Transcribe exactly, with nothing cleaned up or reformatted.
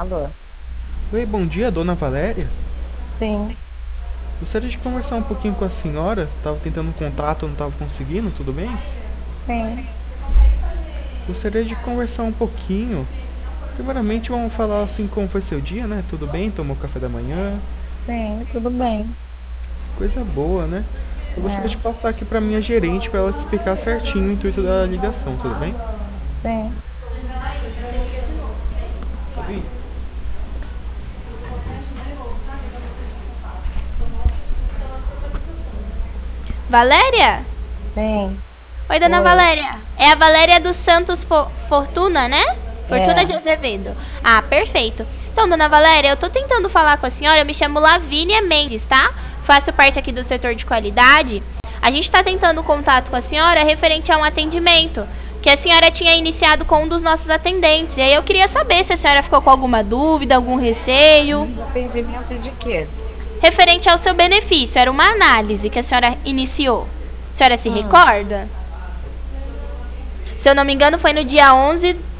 Alô? Oi, bom dia, dona Valéria. Sim, Gostaria de conversar um pouquinho com a senhora. Tava tentando um contato, não tava conseguindo, tudo bem? sim, Gostaria de conversar um pouquinho. Primeiramente, vamos falar assim como foi seu dia, né? Tudo bem? Tomou café da manhã? sim, tudo bem. Coisa boa, né? Eu gostaria de É, passar aqui pra minha gerente para ela explicar certinho o intuito da ligação, tudo bem? sim. Tá bem? Valéria? Sim. Oi, dona Oi. Valéria. É a Valéria dos Santos Fo- Fortuna, né? Fortuna de É. Azevedo. Ah, perfeito. Então, dona Valéria, eu tô tentando falar com a senhora. Eu me chamo Lavínia Mendes, tá? Faço parte aqui do setor de qualidade. A gente tá tentando contato com a senhora referente a um atendimento que a senhora tinha iniciado com um dos nossos atendentes. E aí eu queria saber se a senhora ficou com alguma dúvida, algum receio. Atendimento de quê? Referente ao seu benefício, era uma análise que a senhora iniciou. A senhora se Hum. recorda? Se eu não me engano, foi no dia onze